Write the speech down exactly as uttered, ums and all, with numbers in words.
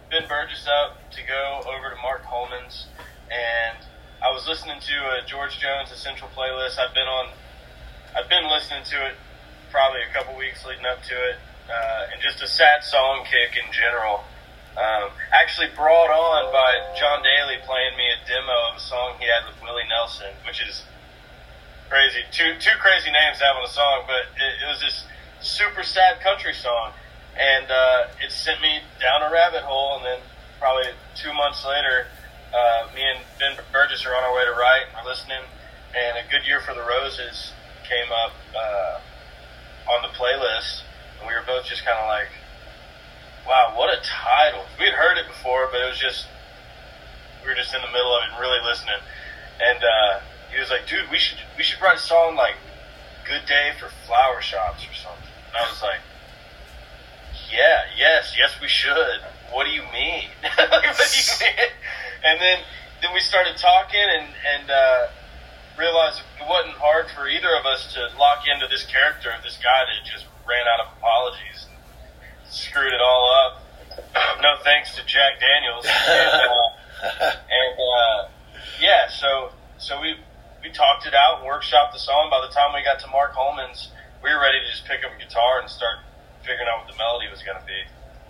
Ben Burgess up to go over to Mark Holman's, and I was listening to a George Jones Essential playlist. I've been on, I've been listening to it probably a couple weeks leading up to it, uh, and just a sad song kick in general. Um, actually brought on by John Daly playing me a demo of a song he had with Willie Nelson, which is crazy. Two two crazy names to have on a song, but it, it was this super sad country song, and uh, it sent me down a rabbit hole. And then probably two months later, uh, me and Ben Burgess are on our way to Wright, and we're listening, and A Good Year for the Roses came up uh, on the playlist, and we were both just kind of like, wow, what a title. We had heard it before, but it was just, we were just in the middle of it and really listening. And uh, he was like, dude, we should we should write a song like Good Day for Flower Shops or something. And I was like, yeah, yes, yes, we should. What do you mean? What do you mean? And then, then we started talking and, and uh, realized it wasn't hard for either of us to lock into this character of this guy that just ran out of apologies. Screwed it all up. No thanks to Jack Daniels. And, uh, and uh, yeah, so so we we talked it out and workshopped the song. By the time we got to Mark Holman's, we were ready to just pick up a guitar and start figuring out what the melody was going to be.